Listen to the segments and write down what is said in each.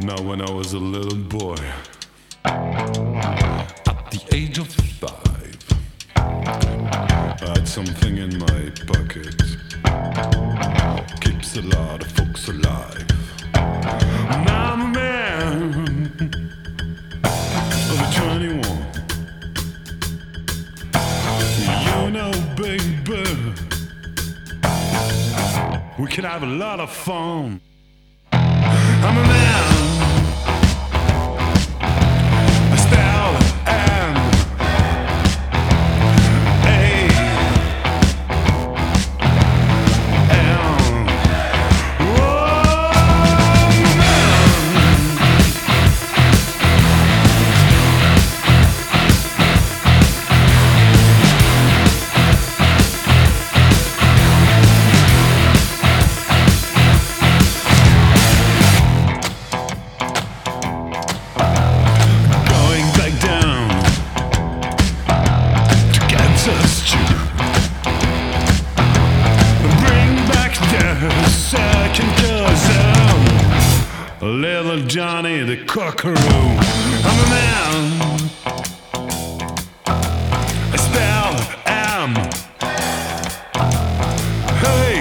Now, when I was a little boy, at the age of 5, I had something in my pocket. Keeps a lot of folks alive. Now I'm a man of 21. You know, baby, we can have a lot of fun. I'm a man. I spell M A M. Whoa, Little Johnny the Cockaroo. I'm a man. I spell M. Hey.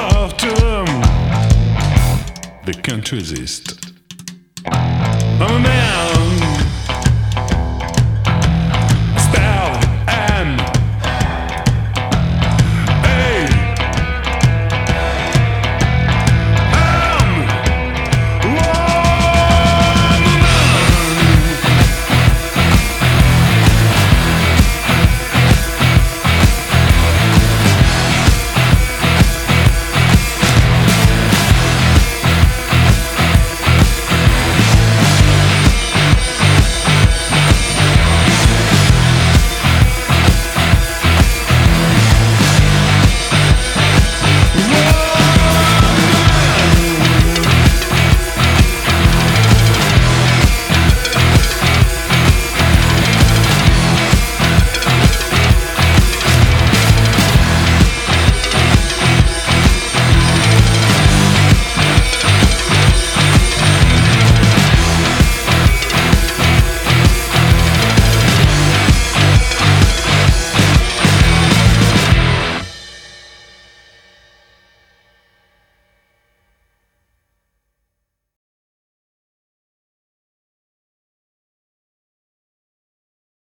They can't resist. I'm a man.